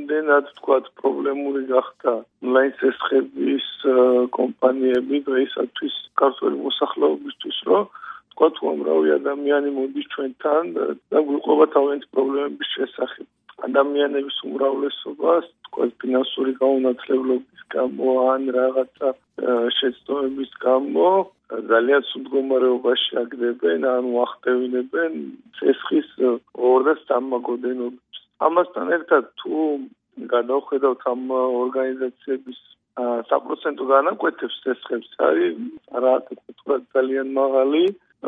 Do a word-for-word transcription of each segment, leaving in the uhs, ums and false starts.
რამდენად თქვათ პრობლემური გახდა ონლაინ სესხების კომპანიები დღეისათვის ქართველი მოსახლეობისთვის, რომ თქვათ უამრავი ადამიანი მოდის ჩვენთან და გვიყვება თავიანთი პრობლემების შესახებ. ადამიანების უმრავლესობას თქვათ ფინანსური გაუნათლებლობის გამო ან რაღაცა შეცდომების გამო ძალიან სულ მდგომარეობაში აგდებენ, ანუ ახდევინებენ სესხის ორ და სამმაგოდენობას. ამასთან ერთად თუ გადავხედავთ ამ ორგანიზაციების საპროცენტო განაკვეთებს სესხებს, არის რაღაც ძალიან მაღალი.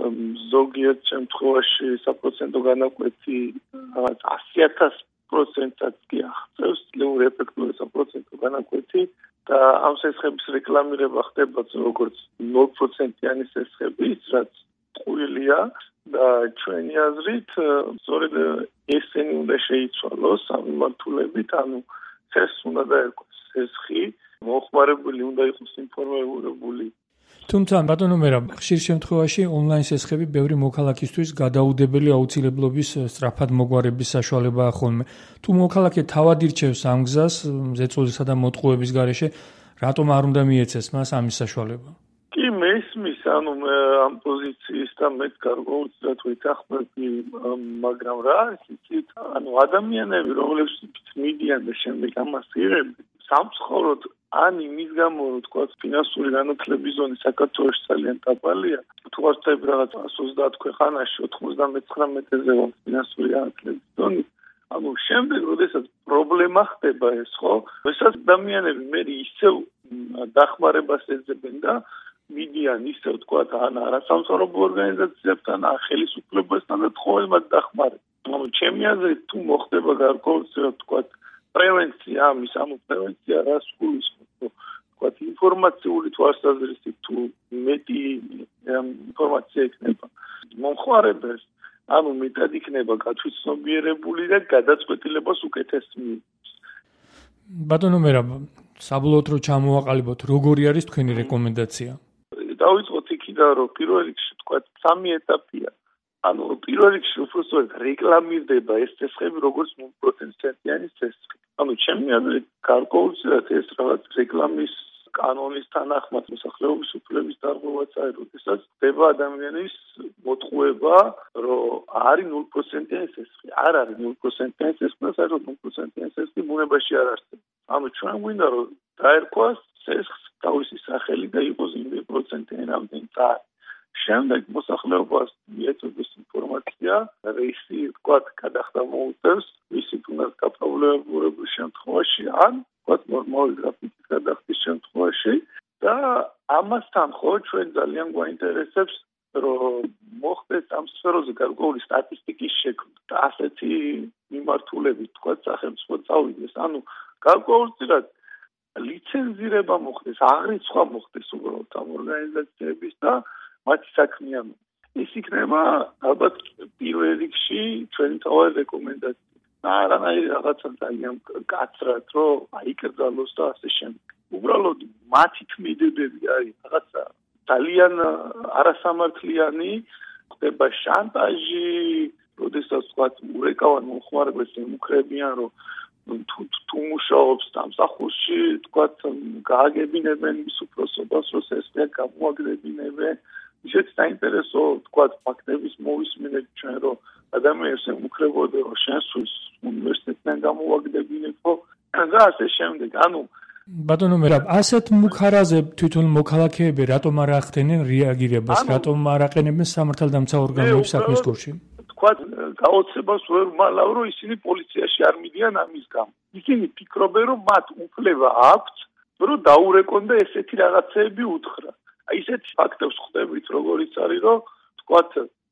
ზოგიერთ შემთხვევაში საპროცენტო განაკვეთი რაღაც ასი ათას პროცენტად კი აღწევს ძლევურ ეფექტური საპროცენტო განაკვეთი და ამ სესხების რეკლამირება ხდება როგორც ნულ პროცენტიანი სესხების, რაც ტყუილია და ჩვენი აზრით სწორედ ესენი უნდა შეიცვალოს ამ მიმართულებით, ანუ სესხს უნდა დაერქვას სესხი, მოხმარებული უნდა იყოს ინფორმირებული. თუმცა ბატონო მერაბ, ხშირ შემთხვევაში ონლაინ სესხები ბევრი მოქალაქისთვის გადაუდებელი აუცილებლობის სწრაფად მოგვარების საშუალებაა ხოლმე. თუ მოქალაქე თავად ირჩევს ამ გზას, ზეწოლისა და მოტყუების გარეშე, რატომ არ უნდა მიეცეს მას ამის საშუალება? კი, მესმის, ანუ ამ პოზიციის და მეც გარკვეულწილად ვეთანხმები, მაგრამ რა არის იცით, ანუ ადამიანები, რომლებიც მიდიან და შემდეგ ამას იღებენ, სამწუხაროდ ან იმის გამო, რომ თქვა ფინანსური განათლების ზონი საქართველოში ძალიან დაბალია, თუ ვარცხები რაღაც ოცდაათ ქვეყანაში ოთხმოცდამეცხრამეტეზე ფინანსური განათლების ზონი, ანუ შემდეგ, როდესაც პრობლემა ხდება ეს, ხო? ესაც ადამიანები მე ისევ დახმარებას ეძებენ და მიდიან ისევ თქვა ან არასამთავრობო ორგანიზაციებთან, ან ხელისუფლებასთან და თხოვებად დახმარება. ანუ ჩემი აზრით, თუ მოხდება გარკვეულწილად თქვა პრევენცია ამის, ანუ პრევენცია რას გულისხმობს, თქვათ ინფორმაციული თვალსაზრისით თუ მეტი ინფორმაცია იქნება მომხმარებელს, ანუ მეტად იქნება გათვითცნობიერებული და გადაწყვეტილებას უკეთესი მიიღოს. ბატონო მერაბ, საბოლოოდ რომ ჩამოვაყალიბოთ, როგორი არის თქვენი რეკომენდაცია? დავიწყოთ იქიდან, რომ პირველ რიგში თქვათ სამი ეტაპია. ანუ პირველ რიგში უბრალოდ რეკლამირდება ეს სესხები როგორც ნულ პროცენტიანი სესხი. ანუ ჩემი აზრით გარკვეულწილად ეს რაღაც რეკლამის კანონის თანახმად მოსახლეობის უფლების დარღვევაც არის, როდესაც ხდება ადამიანის მოტყუება, რომ არის ნულ პროცენტიანი სესხი. არ არის ნულ პროცენტიანი სესხი და საერთოდ ნულ პროცენტიანი სესხი ბუნებაში არ არსებობს. ანუ ჩვენ გვინდა რომ დაერქვას სესხს თავისი სახელი და იყოს ნული პროცენტიანი რამდენი წარი. შემდეგ მოსახლეობას მიეწოდეს ინფორმაცია, რისი თქვათ გადახდა მოუწევს, ვისი უნდა გაპრობლემებურებულ შემთხვევაში, ან თქვათ ნორმალური გრაფიკის გადახდის შემთხვევაში და ამასთან ხო ჩვენ ძალიან გვაინტერესებს, რომ მოხდეს ამ სფეროზე გარკვეული სტატისტიკის შექმნა და ასეთი მიმართულებით თქვათ სახელმწიფო წავიდეს, ანუ გარკვეულწილად ლიცენზირება მოხდეს, აღრიცხვა მოხდეს უბრალოდ ამ ორგანიზაციების და მათი საქმიანობა. ეს იქნება ალბათ პირველ რიგში ჩვენი თავი რეკომენდაცია. არანაირი რაღაცა ძალიან კაცრად, რომ აიკრძალოს და ასე შემდეგ. უბრალოდ მათი თქმედებები არის რაღაცა ძალიან არასამართლიანი, ხდება შანტაჟი, როდესაც თქვათ ურეკავან მომხმარებელს ემუქრებიან, რომ თუ თუ მუშაობს სამსახურში, თქვათ გააგებინებენ მის უფროსობას, რომ სესხი გამოაგდებინებენ. ისეთ საინტერესო თქვათ ფაქტების მოვისმინეთ ჩვენ, რომ ადამიანებს ემუქრებოდნენ, რომ შენს უნივერსიტეტიდან გამოვაგდებინებო და ასე შემდეგ. ანუ ბატონო მერაბ, ასეთ მუქარაზე თვითონ მოქალაქეები რატომ არ ახდენენ რეაგირებას, რატომ არ აყენებენ სამართალდამცავ ორგანოებს საქმის კურსში? თქვათ გაოცებას ვერ მალავ, რომ ისინი პოლიციაში არ მიდიან ამის გამო. ისინი ფიქრობენ, რომ მათ უფლება აქვთ, რომ დაურეკონ და ესეთი რაღაცეები უთხრა. აი ესეთი ფაქტებს ხვდებით, როგორიც არის, რომ თქვათ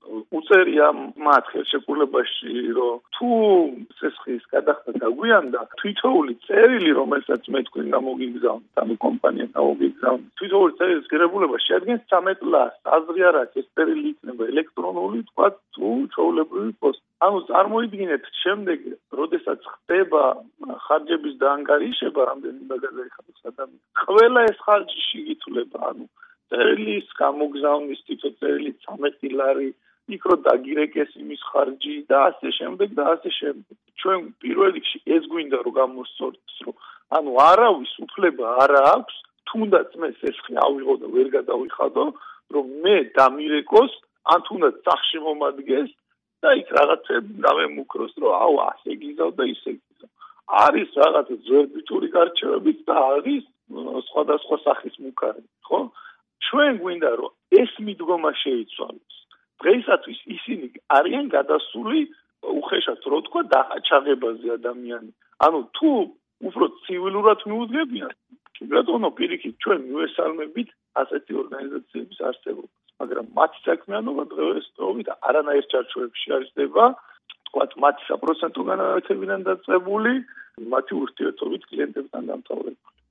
უწერია მათ ხელშეკრულებაში, რომ თუ სესხის გადახდა გაგვიანდა, თითოეული წერილი, რომელსაც მე თქვენ გამოგიგზავნით, ანუ კომპანია გამოგიგზავნით, თითოეული წერილის ღირებულება შეადგენს ცამეტ ლარს. აზრი არ აქვს, ეს წერილი იქნება ელექტრონული, თქვათ თუ ჩვეულებრივი პოსტი. ანუ წარმოიდგინეთ, შემდეგ, როდესაც ხდება ხარჯების დაანგარიშება, რამდენი უნდა გადაიხადოს ადამიანი, ყველა ეს ხარჯი შეგიცვლება, ანუ წერილის გამოგზავნის თითო წერილი ცამეტი ლარი, იქ რო დაგირეკეს იმის ხარჯი და ასე შემდეგ და ასე შემდეგ. ჩვენ პირველ რიგში ეს გვინდა რომ გამოსწორდეს, რომ ანუ არავის უფლება არ აქვს, თუნდაც მე სესხი ავიღო და ვერ გადავიხადო, რომ მე დამირეკოს, ან თუნდაც სახში მომადგეს და იქ რაღაცები გამემუქროს, რომ აუ ასე გიზავ და ისე გიზავ. არის რაღაცა ზვერბითური გარჩევებიც და არის სხვადასხვა სახის მუქარი, ხო? ჩვენ გვინდა რომ ეს მიდგომა შეიცვალოს. დღეისათვის ისინი არიან გადასული უხეშად რო თქვა დააჩაღებაზე ადამიანი. ანუ თუ უფრო ცივილურად მიუძღებიან, ბატონო, პირიქით ჩვენ მივესალმებით ასეთი ორგანიზაციების არსებობას, მაგრამ მათი საქმიანობა დღესდღეობით არანაირ ჩარჩოებში არ ხდება, თქვათ მათი საპროცენტო განავითარებიდან დაწყებული, მათი ურთიერთობით კლიენტებთან დამთავრებული.